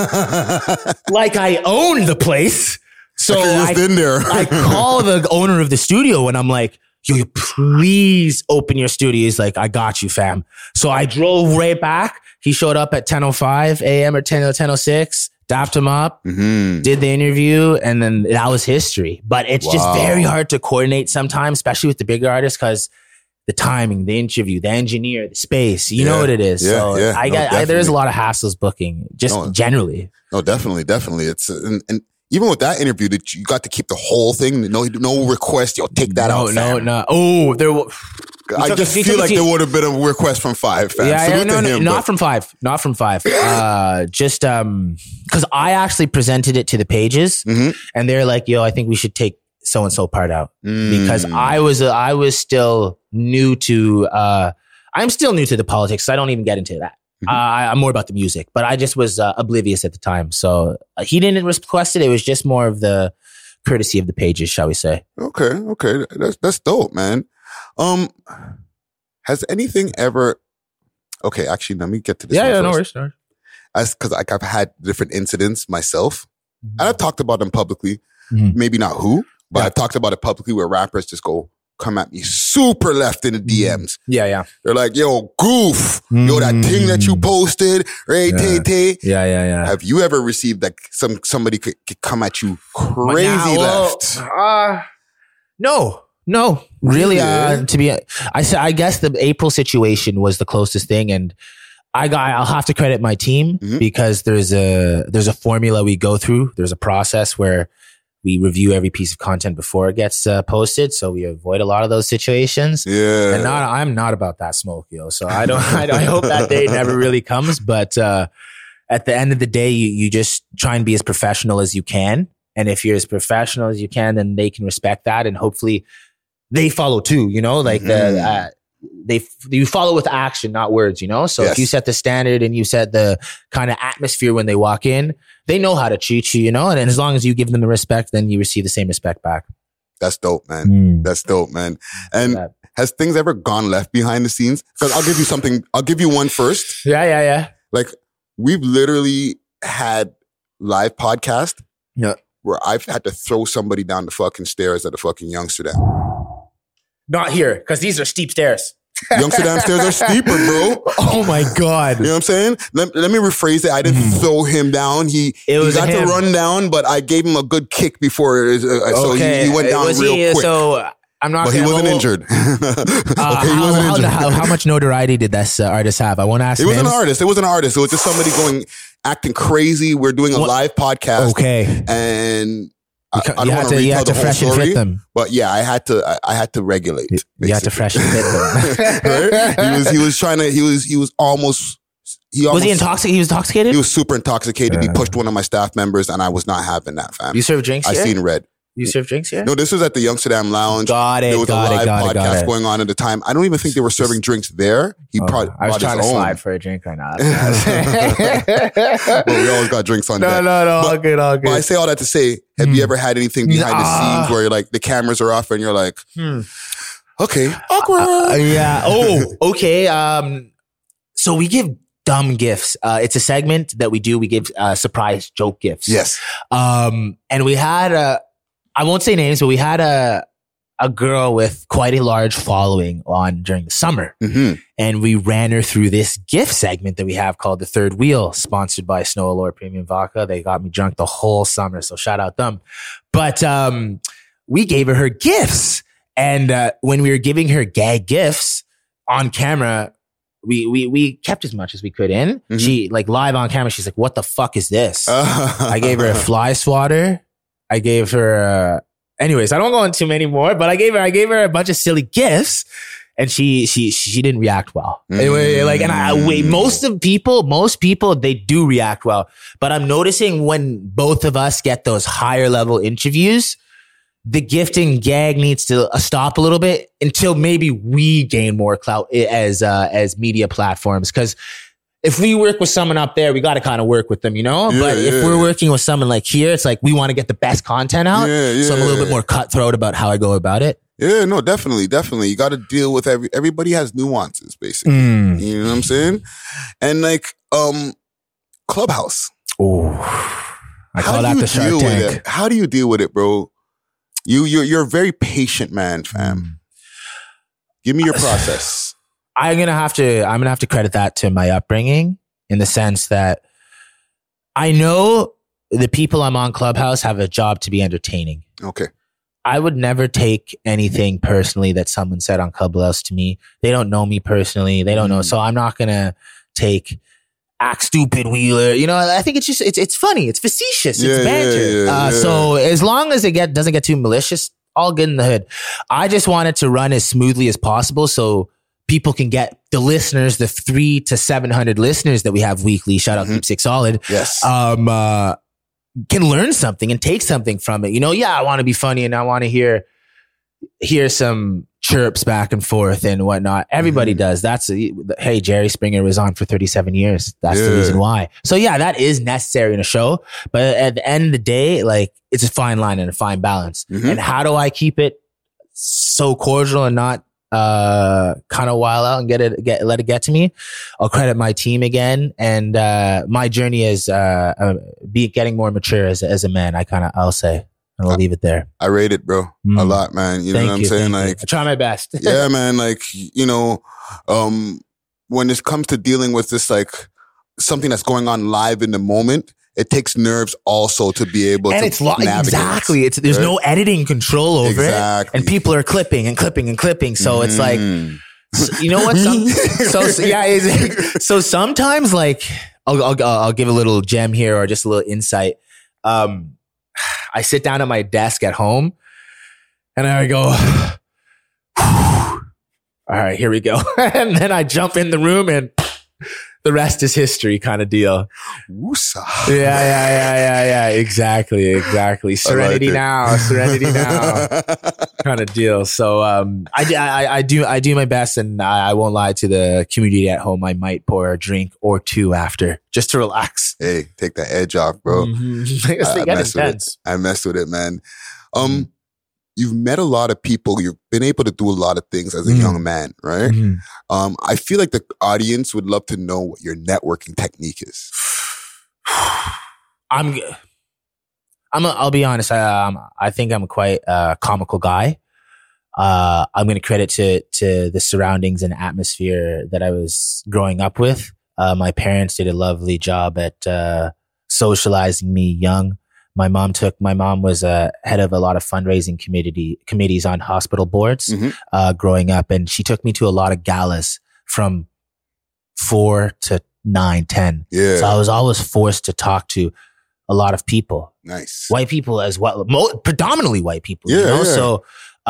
Like I own the place. So Like you're I, just in there. I call the owner of the studio and I'm like, yo, yo, please open your studio. He's like, I got you, fam. So I drove right back. He showed up at ten oh five a.m. or ten oh six, dapped him up, Mhm. did the interview, and then that was history. But it's just Wow. very hard to coordinate sometimes, especially with the bigger artists, because the timing, the interview, the engineer, the space, you know Yeah. what it is. Yeah, so yeah. I No, got, I, there's definitely. a lot of hassles booking, just No. generally. No, definitely, definitely. It's and, and even with that interview, that you got to keep the whole thing. No, no request. Yo, take that no, out. no, fam. no. Oh, there. wa- I took- just we feel took a like few- there would have been a request from Five. Fam. Yeah, yeah, Salute no, to no, him, not but- from five, not from five. Uh, just um, because I actually presented it to the pages, Mhm. and they're like, "Yo, I think we should take so and so part out," because Mm. I was, uh, I was still new to, uh, I'm still new to the politics. So I don't even get into that. Mhm. Uh, I, I'm more about the music, but I just was uh, oblivious at the time. So uh, he didn't request it. It was just more of the courtesy of the pages, shall we say? Okay, okay, that's that's dope, man. Um, has anything ever? Okay, actually, let me get to this. one first. worries, no worries. As because like I've had different incidents myself, Mm-hmm. and I've talked about them publicly. Mhm. Maybe not who, but Yeah. I've talked about it publicly where rappers just go come at me super left in the D Ms. Yeah, yeah, They're like, "Yo, goof, yo, that thing that you Mm. posted, right, Yeah. tay, tay." yeah, yeah, yeah. Have you ever received like some somebody could, could come at you crazy Now, well, left? Uh, no, no, really. Yeah. Uh, to be, I said, I guess the April situation was the closest thing, and I got. I'll have to credit my team Mhm. because there's a there's a formula we go through. There's a process where we review every piece of content before it gets uh, posted, so we avoid a lot of those situations. Yeah, And not, I'm not about that smoke, yo. So I don't. I, I hope that day never really comes. But uh, at the end of the day, you you just try and be as professional as you can. And if you're as professional as you can, then they can respect that, and hopefully they follow too. You know, like Mhm. the uh, they you follow with action, not words. You know, so Yes. if you set the standard and you set the kind of atmosphere when they walk in, they know how to treat you. You know, and, and as long as you give them the respect, then you receive the same respect back. that's dope, man. That's dope, man. And That- has things ever gone left behind the scenes? Because I'll give you something. I'll give you one first. yeah, yeah, yeah. Like we've literally had live podcast Yeah. where I've had to throw somebody down the fucking stairs at a fucking Youngsterdam. Not here, because these are steep stairs. Youngsterdam stairs are steeper, bro. Oh my God. You know what I'm saying? Let, let me rephrase it. I didn't Mhm. throw him down. He, It was he got him. to run down, but I gave him a good kick before. Uh, so he, he went down Was real he, quick. So I'm not. But he gonna, wasn't well, injured. Uh, okay, how, he wasn't how, injured. how, how much notoriety did this uh, artist have? I won't ask. It was names. an artist. It was an artist. It was just somebody going acting crazy. We're doing a What? live podcast. Okay. And I, You, I don't you want had to to, you retell had the to whole fresh and story. fit them. But yeah, I had to. I, I had to regulate. You had to basically. fresh and fit them. Right? He was. He was trying to. He was. He was almost. He almost, Was he intoxicated? He was intoxicated. He was super intoxicated. He Uh. pushed one of my staff members, and I was not having that, fam. You serve drinks I here? seen red. You serve drinks here? No, this was at the Youngsterdam Lounge. Got it. There was got a it. live Got it. Got podcast it. going on at the time. I don't even think they were serving drinks there. He Oh, brought, I was brought trying to his own. slide for a drink right now. Well, we always got drinks on no, deck. no, no. But- all good. All But I good. say all that to say, have Hmm. you ever had anything behind Nah. the scenes where like the cameras are off and you're like, Hmm. okay, awkward. Uh, yeah. Oh, okay. Um, so we give dumb gifts. Uh, it's a segment that we do. We give uh, surprise joke gifts. Yes. Um, and we had a, I won't say names, but we had a, a girl with quite a large following on during the summer. hmm And we ran her through this gift segment that we have called The Third Wheel, sponsored by Snow Allure Premium Vodka. They got me drunk the whole summer. So shout out them. But, um, we gave her her gifts. And, uh, when we were giving her gag gifts on camera, we, we, we kept as much as we could in. Mhm. She like live on camera. She's like, what the fuck is this? Uh, I gave her a fly swatter. I gave her, uh, anyways, I don't go into too many more, but I gave her, I gave her a bunch of silly gifts and she, she, she didn't react well. Mm. Anyway, like, and I wait, most of people, most people, they do react well, but I'm noticing when both of us get those higher level interviews, the gifting gag needs to uh, stop a little bit until maybe we gain more clout as, uh, as media platforms. Cause if we work with someone up there, we got to kind of work with them, you know? Yeah, but if yeah. we're working with someone like here, it's like we want to get the best content out. Yeah, yeah. So I'm a little bit more cutthroat about how I go about it. Yeah, no, definitely, definitely. You got to deal with every, everybody has nuances, basically. Mm. You know what I'm saying? And like, um, Clubhouse. Oh, I How call do that you the Shark deal with Tank. it? How do you deal with it, bro? You, you're, you're a very patient man, fam. Mm. Give me your process. I'm gonna have to. I'm gonna have to credit that to my upbringing, in the sense that I know the people I'm on Clubhouse have a job to be entertaining. Okay. I would never take anything personally that someone said on Clubhouse to me. They don't know me personally. They don't know. Mm. So I'm not going to take act stupid Wheeler. You know, I think it's just, it's, it's funny. It's facetious. Yeah, It's banter. yeah, yeah, uh, yeah. So as long as it get, doesn't get too malicious, all good in the hood. I just want it to run as smoothly as possible. So people can get the listeners, the three to seven hundred listeners that we have weekly. Shout out Mhm. Keep Six Solid. Yes. Um, uh, can learn something and take something from it. You know, yeah, I want to be funny and I want to hear hear some chirps back and forth and whatnot. Everybody Mhm. does. That's hey, Jerry Springer was on for thirty-seven years. That's the Yeah. reason why. So yeah, that is necessary in a show. But at the end of the day, like it's a fine line and a fine balance. Mhm. And how do I keep it so cordial and not uh kind of wild out and get it get let it get to me? I'll credit my team again, and uh my journey is uh, uh be getting more mature as a, as a man. I kind of I'll say, and I'll leave it there. I rate it, bro. Mm. A lot, man. You know Thank what I'm you, saying? thank you. Like, I try my best. yeah, man. Like, you know, um, when it comes to dealing with this, like something that's going on live in the moment, it takes nerves also to be able and to it's lo- navigate. exactly. It's there's right? no editing control over Exactly. it, and people are clipping and clipping and clipping. So it's like, Mm. so, you know what? Some, so, so yeah, it's, so sometimes like I'll, I'll I'll give a little gem here or just a little insight. Um, I sit down at my desk at home, and I go, all right, here we go, and then I jump in the room and. The rest is history, kind of deal. Woosa. Yeah, yeah, yeah, yeah, yeah. Exactly, exactly. Serenity it. now, serenity now, kind of deal. So, um, I, I, I do, I do my best, and I, I won't lie to the community at home. I might pour a drink or two after, just to relax. Hey, take the edge off, bro. Mhm. I guess they I get mess with it. intense. I mess with it, man. Um, you've met a lot of people. You've been able to do a lot of things as a Mm. young man, right? Mhm. Um, I feel like the audience would love to know what your networking technique is. I'm, I'm. A, I'll be honest. I, um, I think I'm quite a comical guy. Uh, I'm going to credit to to the surroundings and atmosphere that I was growing up with. Uh, my parents did a lovely job at uh, socializing me young. my mom took, my mom was a head of a lot of fundraising committee committees on hospital boards, mm-hmm. uh, growing up. And she took me to a lot of galas from four to nine, ten. Yeah. So I was always forced to talk to a lot of people. Nice. White people as well, mo- predominantly white people, yeah, you know? Yeah. So,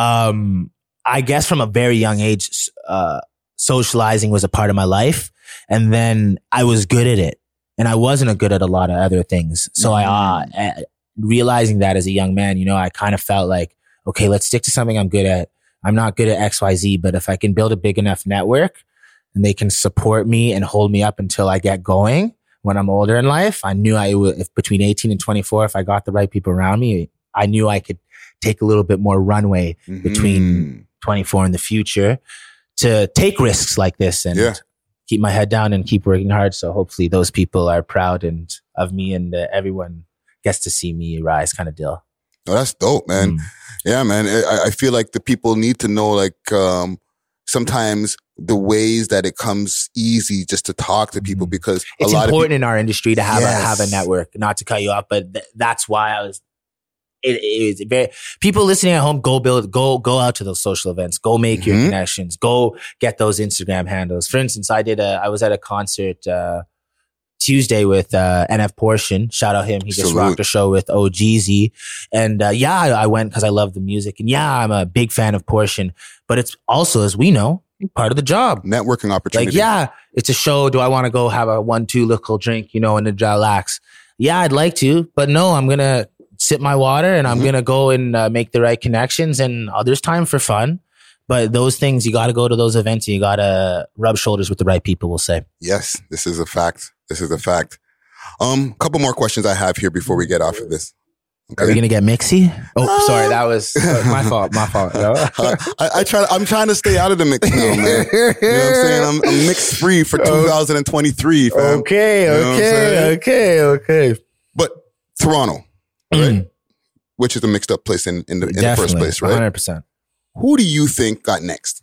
um, I guess from a very young age, uh, socializing was a part of my life. And then I was good at it. And I wasn't good at a lot of other things. So mm-hmm. I, uh, realizing that as a young man, you know, I kind of felt like, okay, let's stick to something I'm good at. I'm not good at X Y Z, but if I can build a big enough network and they can support me and hold me up until I get going when I'm older in life, I knew I would, if between eighteen and twenty-four, if I got the right people around me, I knew I could take a little bit more runway mm-hmm. between twenty-four and the future to take risks like this and yeah. keep my head down and keep working hard. So hopefully those people are proud and of me and uh, everyone gets to see me rise, kind of deal. Oh, that's dope, man. Mm. Yeah, man. I, I feel like the people need to know, like, um, sometimes the ways that it comes easy just to talk to people, because it's a lot important of people, in our industry to have yes. a have a network. Not to cut you off, but th- that's why I was. It is very people listening at home. Go build, go go out to those social events. Go make mm-hmm. your connections. Go get those Instagram handles. For instance, I did a. I was at a concert uh, Tuesday with uh, N F Portion. Shout out him. He just Salute. rocked a show with O G Z. And uh, yeah, I, I went because I love the music. And yeah, I'm a big fan of Portion. But it's also, as we know, part of the job. Networking opportunity. Like, yeah, it's a show. Do I want to go have a one, two local drink, you know, and then relax? Yeah, I'd like to. But no, I'm going to sip my water and I'm mm-hmm. going to go and uh, make the right connections. And uh, there's time for fun. But those things, you got to go to those events and you got to rub shoulders with the right people, we'll say. Yes, this is a fact. This is a fact. Um, couple more questions I have here before we get off of this. Okay. Are we gonna get mixy? Oh, uh, sorry, that was uh, my fault. My fault. No? uh, I, I try. I'm trying to stay out of the mix now, man. You know what I'm saying? I'm, I'm mix free for two thousand twenty-three, fam. Okay, you know okay, okay, okay. But Toronto, right? Mm. Which is a mixed up place in in the, in the first place, right? one hundred percent. Who do you think got next?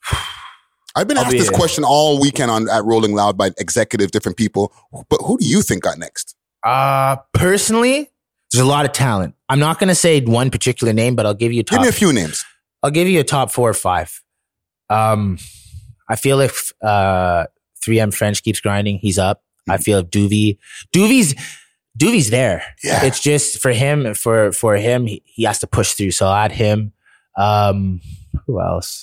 I've been I'll asked be this it. question all weekend on at Rolling Loud by executives, different people. But who do you think got next? Uh, personally, there's a lot of talent. I'm not going to say one particular name, but I'll give you a top. Give me a few names. I'll give you a top four or five. Um, I feel if uh, three M French keeps grinding, he's up. Mm-hmm. I feel if Doovie, Doovie's, Doovie's there. Yeah. It's just for him, for for him, he, he has to push through. So I'll add him. Um, who else?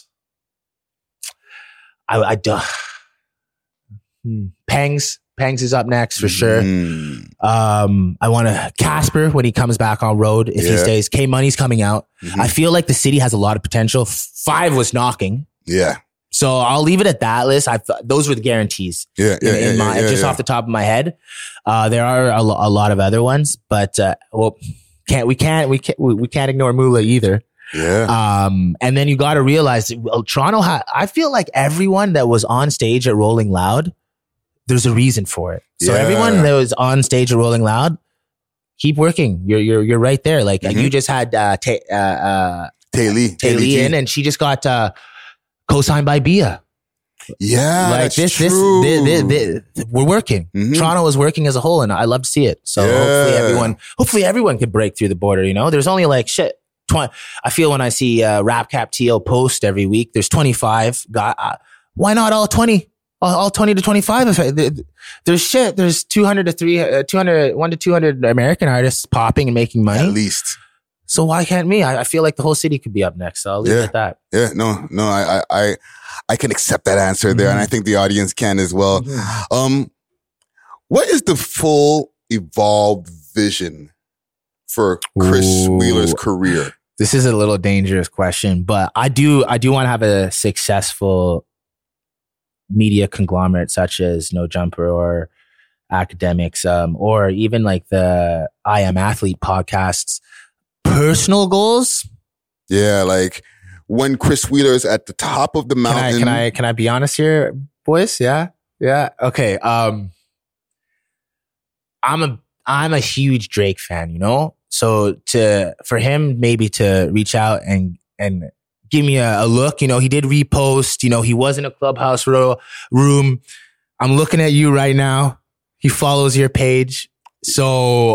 I, I don't. Hmm. Pangs. Pangs is up next for sure. Mm. Um, I want to Casper when he comes back on road. If Yeah. he stays, K Money's coming out. Mhm. I feel like the city has a lot of potential. Five was knocking, Yeah. so I'll leave it at that list. I those were the guarantees. Yeah. Yeah. in, yeah, in my, yeah, yeah, just yeah. off the top of my head. Uh, there are a, lo- a lot of other ones, but uh, well, can't we can't we can't we, we can't ignore Moolah either. Yeah. Um, and then you got to realize, well, Toronto, ha- I feel like everyone that was on stage at Rolling Loud, there's a reason for it. So Yeah. everyone that was on stage at Rolling Loud, keep working. You're you're you're right there. Like Mhm. you just had uh, Ta- uh, uh, Tay Lee. Tay Lee G. in, and she just got uh, co-signed by Bia. Yeah. like that's this, true. this, this, this, this, we're working. Mhm. Toronto is working as a whole, and I love to see it. So Yeah. hopefully everyone, hopefully everyone could break through the border. You know, there's only like shit. twenty I feel when I see uh, RapCap T O post every week, there's twenty-five. God, uh, why not all twenty? All, all twenty to twenty-five. If I, there's shit. There's two hundred to three, uh, two hundred, one to two hundred American artists popping and making money. At least. So why can't me? I, I feel like the whole city could be up next. So I'll leave Yeah. it at that. Yeah. No, no, I, I, I, I can accept that answer there. Mhm. And I think the audience can as well. Mhm. Um, what is the full evolved vision for Chris Ooh. Wheeler's career? This is a little dangerous question, but I do I do want to have a successful media conglomerate such as No Jumper or Academics, um, or even like the I Am Athlete podcasts. Personal goals. Yeah, like when Chris Wheeler's at the top of the Can I mountain. can I can I be honest here, boys? Yeah, yeah. Okay. Um, I'm a I'm a huge Drake fan. You know. So to for him maybe to reach out and and give me a, a look, you know, he did repost, you know, he was in a Clubhouse ro- room. I'm looking at you right now. He follows your page. So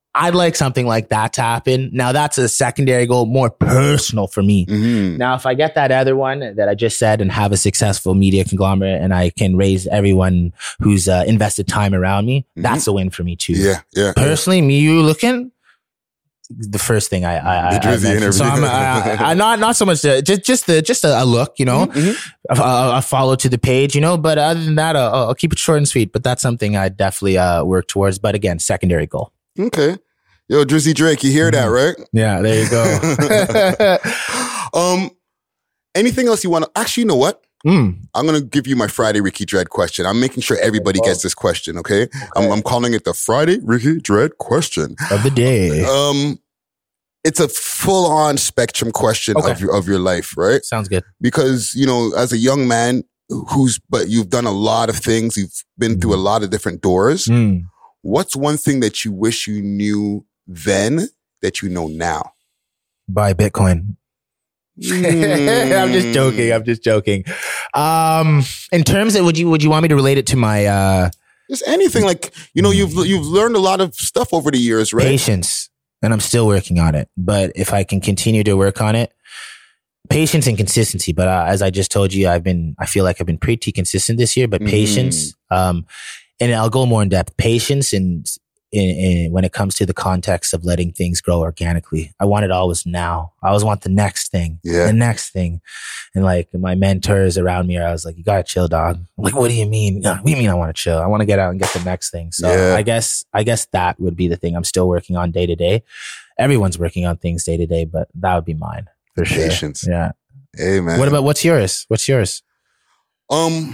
I'd like something like that to happen. Now that's a secondary goal, more personal for me. Mm-hmm. Now, if I get that other one that I just said and have a successful media conglomerate and I can raise everyone who's uh, invested time around me, mm-hmm. that's a win for me too. Yeah, yeah. Personally, yeah. me, you looking, the first thing I, I, the Drizzy I interview. So I'm, I, I, not, not so much, the, just, just the, just a, a look, you know, mm-hmm. a, a follow to the page, you know, but other than that, uh, I'll keep it short and sweet, but that's something I definitely uh, work towards. But again, secondary goal. Okay. Yo, Drizzy Drake, you hear that, right? Yeah, there you go. um, anything else you want to, actually, you know what? Mm. I'm going to give you my Friday Ricky Dread question. I'm making sure everybody gets this question, okay? okay. I'm, I'm calling it the Friday Ricky Dread question. Of the day. Um, it's a full-on spectrum question okay. of your of your life, right? Sounds good. Because, you know, as a young man who's, but you've done a lot of things, you've been mm. through a lot of different doors. Mm. What's one thing that you wish you knew then that you know now? Buy Bitcoin. Mm. I'm just joking. I'm just joking. Um, in terms of, would you would you want me to relate it to my uh, just anything like you know you've you've learned a lot of stuff over the years, right? Patience, and I'm still working on it. But if I can continue to work on it, patience and consistency. But uh, as I just told you, I've been I feel like I've been pretty consistent this year. But mm. patience, um, and I'll go more in depth. Patience and. In, in, when it comes to the context of letting things grow organically. I want it always now. I always want the next thing, yeah. the next thing. And like my mentors around me, I was like, you gotta chill, dog. I'm like, what do you mean? What do you mean I want to chill? I want to get out and get the next thing. So yeah. I guess, I guess that would be the thing I'm still working on day to day. Everyone's working on things day to day, but that would be mine for sure. Patience. Yeah. Hey, man. What about, what's yours? What's yours? Um,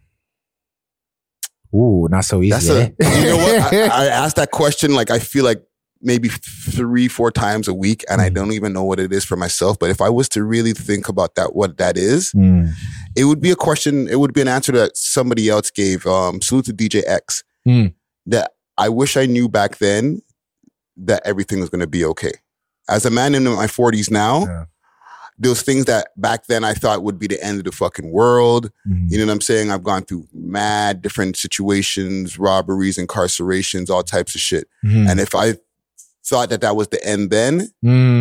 Ooh, not so easy. That's eh? a, you know what? I, I asked that question like I feel like maybe three, four times a week, and mm. I don't even know what it is for myself. But if I was to really think about that, what that is, mm. it would be a question. It would be an answer that somebody else gave. Um, salute to D J X. Mm. That I wish I knew back then that everything was going to be okay. As a man in my forties now. Yeah. Those things that back then I thought would be the end of the fucking world. Mm-hmm. You know what I'm saying? I've gone through mad different situations, robberies, incarcerations, all types of shit. Mm-hmm. And if I thought that that was the end then,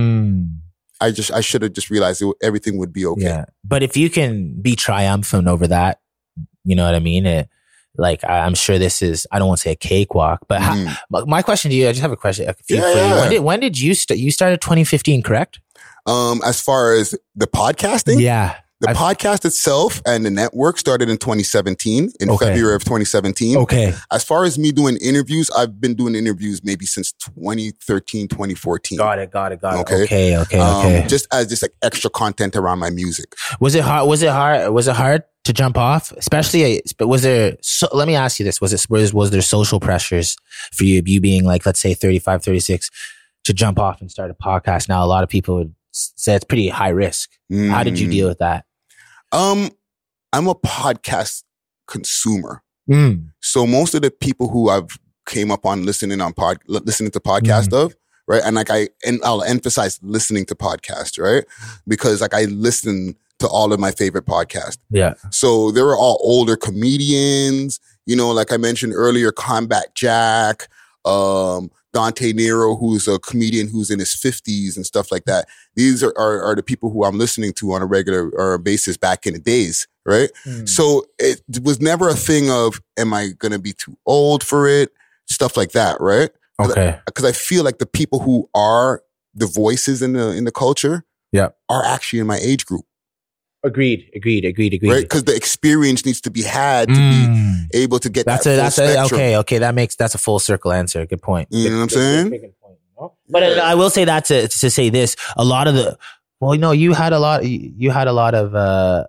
mm. I just, I should have just realized it, everything would be okay. Yeah. But if you can be triumphant over that, you know what I mean? It, like, I'm sure this is, I don't want to say a cakewalk, but mm. how, my question to you, I just have a question. A few Yeah, for you. yeah. When did, when did you start? You started twenty fifteen, correct? Um, as far as the podcasting, Yeah. the I've, podcast itself and the network started in twenty seventeen, in Okay. February of twenty seventeen. Okay. As far as me doing interviews, I've been doing interviews maybe since twenty thirteen, twenty fourteen. Got it. Got it. Got it. Okay. Okay. Okay. Um, okay. just as just like extra content around my music. Was it hard? Was it hard? Was it hard to jump off? Especially, but was there, so, let me ask you this. Was it, was, was there social pressures for you, you being like, let's say thirty-five, thirty-six to jump off and start a podcast? Now, a lot of people would say it's pretty high risk. Mm. How did you deal with that? Um, I'm a podcast consumer. Mm. So most of the people who I've came up on listening on pod, listening to podcast Mm. of, right? And like I, and I'll emphasize listening to podcasts, right? Because like I listen to all of my favorite podcasts. Yeah. So they were all older comedians, you know, like I mentioned earlier, Combat Jack, um, Dante Nero, who's a comedian who's in his fifties and stuff like that. These are, are, are the people who I'm listening to on a regular or basis back in the days, right? Mm. So it was never a thing of, am I going to be too old for it? Stuff like that, right? Okay. Because I, I feel like the people who are the voices in the in the culture Yeah. are actually in my age group. Agreed. Agreed. Agreed. Agreed. Right? Because the experience needs to be had to Mm. be able to get That's that a, full that's a, spectrum. okay. Okay. That makes, that's a full circle answer. Good point. You Good- know what I'm good- saying? good- good point, you know? But uh, I will say that to, to say this, a lot of the, well, no, you had a lot, you you had a lot of, uh,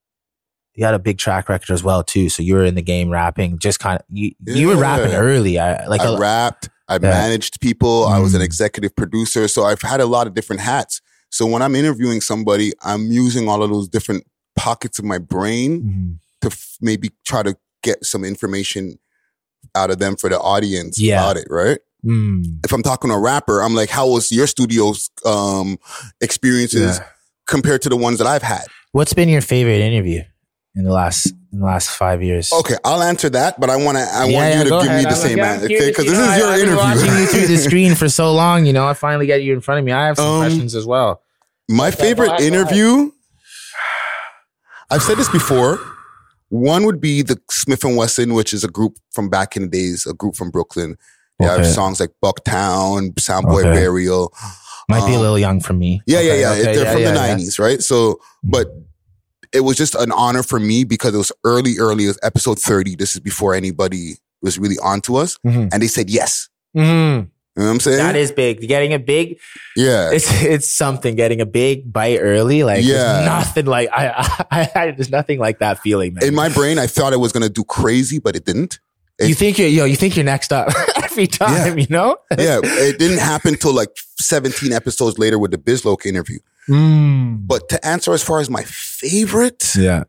you had a big track record as well too. So you were in the game rapping, just kind of, you, you were Yeah. rapping early. I like, I a, rapped. I Yeah. managed people. I was an Mm. executive producer. So I've had a lot of different hats. So when I'm interviewing somebody, I'm using all of those different pockets of my brain Mhm. to f- maybe try to get some information out of them for the audience Yeah. about it, right? Mm. If I'm talking to a rapper, I'm like, how was your studio's um, experiences Yeah. compared to the ones that I've had? What's been your favorite interview? in the last in the last five years? Okay, I'll answer that, but I want to. I Yeah, want yeah, you to go give ahead. me the I'm same like, I'm answer, curious, okay? Because you this know, is your I, I've been interview. watching you through the screen for so long, you know. I finally got you in front of me. I have some Um, questions as well. My Go favorite ahead, go ahead. interview. I've said this before. One would be the Smith and Wesson, which is a group from back in the days, a group from Brooklyn. They Okay. have songs like Bucktown, Soundboy Okay. Burial. Might be a Um, little young for me. Yeah, Okay, yeah, yeah. okay, They're yeah, from yeah, the yeah. nineties, right? So, but it was just an honor for me because it was early, early. It was episode thirty. This is before anybody was really onto us. Mhm. And they said yes. Mhm. You know what I'm saying? That is big. Getting a big, yeah. it's it's something. Getting a big bite early, like Yeah. there's nothing like I, I, I there's nothing like that feeling, man. In my brain, I thought it was going to do crazy, but it didn't. It- you think you're yo, you think you're next up every time, you know? yeah, it didn't happen till like seventeen episodes later with the Bizloke interview. Mm. But to answer as far as my favorite, Yeah.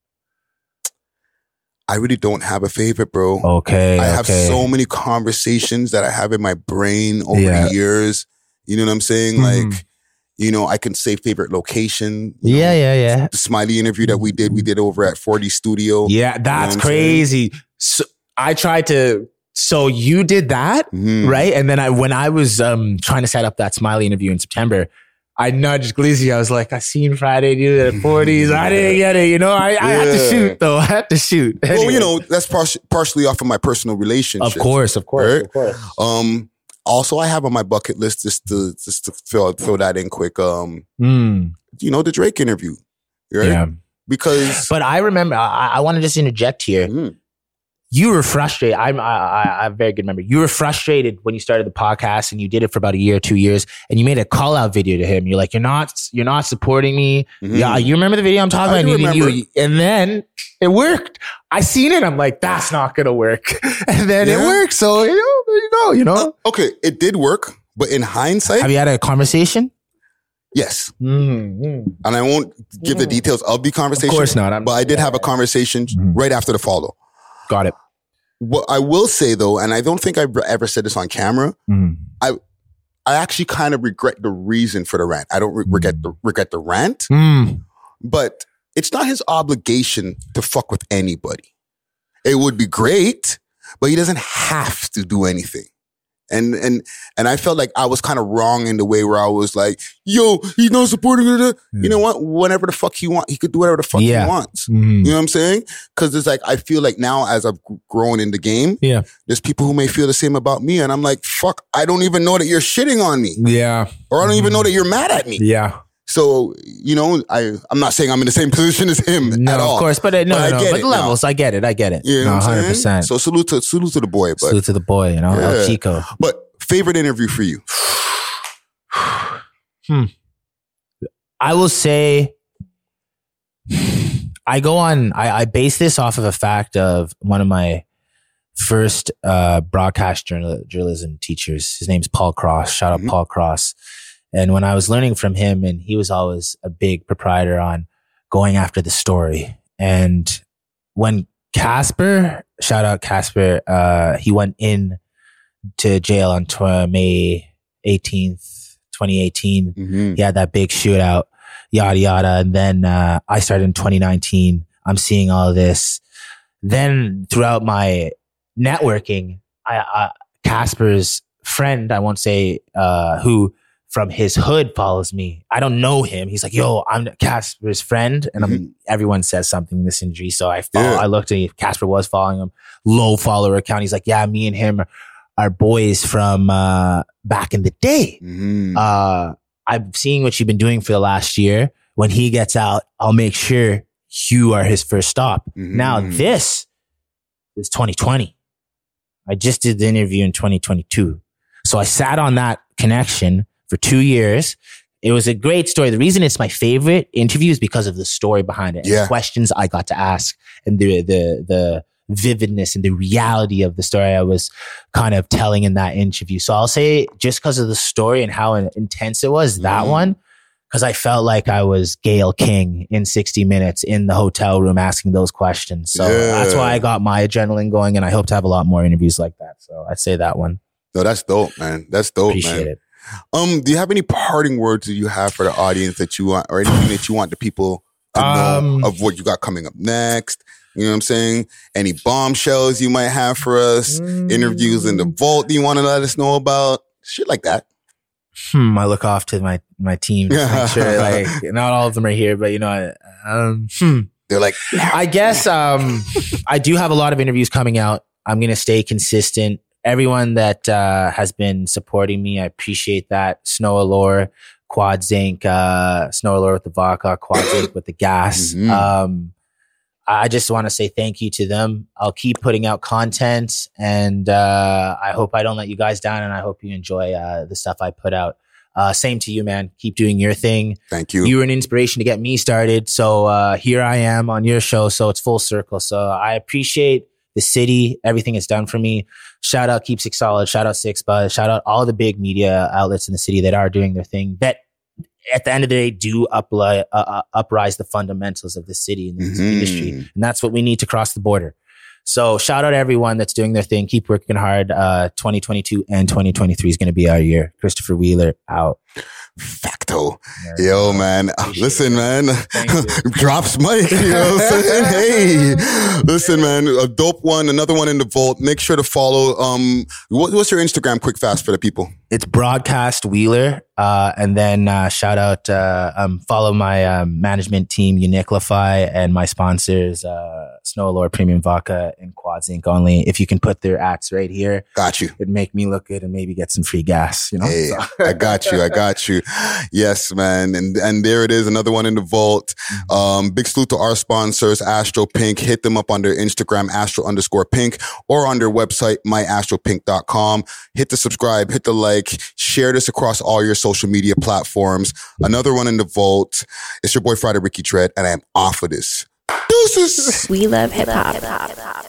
I really don't have a favorite, bro. Okay. I have okay. so many conversations that I have in my brain over Yeah. the years. You know what I'm saying? Mhm. Like, you know, I can say favorite location. you Yeah, know, yeah, yeah. The Smiley interview that we did, we did over at forty Studio. Yeah, that's what I'm crazy. So I tried to. So you did that, Mhm. right? And then I, when I was um trying to set up that Smiley interview in September, I nudged Glizzy. I was like, I seen Friday do it at forties. I didn't get it. You know, I, I had to Yeah. shoot though. I had to shoot. Well, Anyway. you know, that's par- partially off of my personal relationship. of course, of course, Right? of course. Um, also, I have on my bucket list just to just to throw throw that in quick. Um, Mm, you know, the Drake interview, right? yeah. Because But I remember. I, I want to just interject here. Mhm. You were frustrated. I'm, I, I, I have a very good memory. You were frustrated when you started the podcast and you did it for about a year, two years, and you made a call out video to him. You're like, you're not, you're not supporting me. Mhm. Yeah, you remember the video I'm talking I about? do Me and remember. you, and then it worked. I seen it. I'm like, that's not gonna work. And then it Yeah. worked. So you know, there you go. You know. okay, it did work, but in hindsight, Have you had a conversation? yes. Mm-hmm. And I won't give the Mm. details of the conversation. Of course not. I'm, But I did have a conversation Mhm. right after the follow. got it. What I will say though, and I don't think I've ever said this on camera, Mhm. I actually kind of regret the reason for the rant. I don't re- regret the regret the rant, Mm. but it's not his obligation to fuck with anybody. It would be great, but he doesn't have to do anything. And and and I felt like I was kind of wrong in the way where I was like, "Yo, he's not supporting it." You know what? Whenever the fuck he want, he could do whatever the fuck Yeah. he wants. Mhm. You know what I'm saying? Because it's like I feel like now as I've g- grown in the game, Yeah. there's people who may feel the same about me, and I'm like, "Fuck, I don't even know that you're shitting on me, Yeah. or I don't even know that you're mad at me." Yeah. So you know, I I'm not saying I'm in the same position as him No, at all. of course, but uh, no, But I no, no. get But it the levels, I get it, I get it. You know no, what I'm hundred saying? percent. So salute to salute to the boy, but Salute to the boy, you know, El Yeah. Chico. but favorite interview for you? Hmm. I will say, I go on. I, I base this off of a fact of one of my first uh, broadcast journal, journalism teachers. His name's Paul Cross. Shout out Mhm. Paul Cross. And when I was learning from him, and he was always a big proprietor on going after the story. And when Casper, shout out Casper, uh, he went in to jail on tw- May eighteenth, twenty eighteen. Mm-hmm. He had that big shootout, yada, yada. And then uh, I started in twenty nineteen. I'm seeing all of this. Then throughout my networking, I, I Casper's friend, I won't say uh, who, from his hood follows me. I don't know him. He's like, yo, I'm Casper's friend. And I'm, everyone says something in this industry. So I follow, Yeah. I looked at Casper was following him. Low follower account. He's like, yeah, me and him are, are boys from uh, back in the day. Mm-hmm. Uh, I'm seeing what you've been doing for the last year. When he gets out, I'll make sure you are his first stop. Mhm. Now this is twenty twenty. I just did the interview in twenty twenty-two. So I sat on that connection for two years. It was a great story. The reason it's my favorite interview is because of the story behind it. And Yeah. the questions I got to ask and the, the, the vividness and the reality of the story I was kind of telling in that interview. So I'll say just because of the story and how intense it was, that Mhm. one, because I felt like I was Gayle King in sixty minutes in the hotel room asking those questions. So Yeah. that's why I got my adrenaline going, and I hope to have a lot more interviews like that. So I'd say that one. No, that's dope, man. That's dope, Appreciate man. it. Um, do you have any parting words that you have for the audience that you want, or anything that you want the people to Um, know of what you got coming up next? You know what I'm saying? Any bombshells you might have for us? Mm. Interviews in the vault you want to let us know about? Shit like that. Hmm, I look off to my my team to make sure, like, not all of them are here, but you know, I, um, hmm. They're like, I guess um, I do have a lot of interviews coming out. I'm gonna stay consistent. Everyone that uh, has been supporting me, I appreciate that. Snow Allure, Quad Zinc, uh, Snow Allure with the vodka, Quad Zinc with the gas. Mhm. Um, I just want to say thank you to them. I'll keep putting out content, and uh, I hope I don't let you guys down, and I hope you enjoy uh, the stuff I put out. Uh, same to you, man. Keep doing your thing. thank you. You were an inspiration to get me started. So uh, here I am on your show. So it's full circle. So I appreciate the city, everything it's done for me. Shout out Keep Six Solid. Shout out Six Buzz. Shout out all the big media outlets in the city that are doing their thing, that at the end of the day do upli- uh, uh, uprise the fundamentals of the city and this Mhm. industry. And that's what we need to cross the border. So shout out everyone that's doing their thing. Keep working hard. Uh, twenty twenty-two and twenty twenty-three is going to be our year. Christopher Wheeler out. Facto. There Yo, man. Appreciate Listen, it. man. Thank you. Drops mic. You know what I'm saying? Hey. Listen, man. A dope one. Another one in the vault. Make sure to follow. Um, what, what's your Instagram quick fast for the people? It's Broadcast Wheeler. Uh, and then uh, shout out, uh, um, follow my um, management team, Uniclify, and my sponsors, uh, Snow Allure Premium Vodka and Quad Zinc only. If you can put their ads right here, Got you. it'd make me look good and maybe get some free gas, you know? Hey, So- I got you. I got you. Yes, man. And and there it is. Another one in the vault. Um, big salute to our sponsors, Astro Pink. Hit them up on their Instagram, Astro underscore Pink, or on their website, my astro pink dot com. Hit the subscribe, hit the like, share this across all your social media platforms. Another one in the vault. It's your boy Friday Ricky Tread, and I am off of this. Deuces. We love hip hop.